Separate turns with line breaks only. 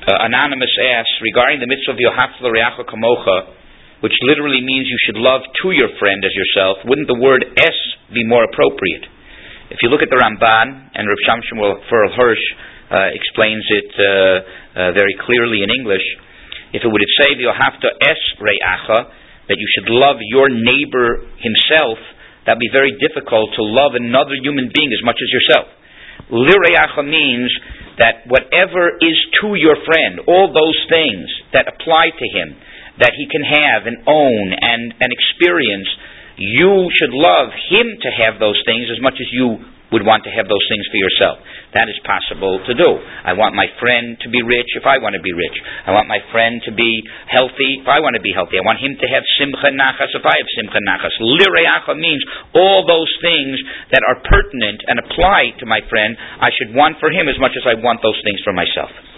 Anonymous asks, regarding the mitzvah of Yohavta l'reacha kamocha, which literally means you should love to your friend as yourself, wouldn't the word es be more appropriate? If you look at the Ramban, and Rav Shamshon Furl Hirsch explains it very clearly in English, if it would say Yohavta es reacha, that you should love your neighbor himself, that would be very difficult to love another human being as much as yourself. Lireacha means that whatever is to your friend, all those things that apply to him, that he can have and own and experience, you should love him to have those things as much as you would want to have those things for yourself. That is possible to do. I want my friend to be rich if I want to be rich. I want my friend to be healthy if I want to be healthy. I want him to have simcha nachas if I have simcha nachas. Lireacha means all those things that are pertinent and apply to my friend, I should want for him as much as I want those things for myself.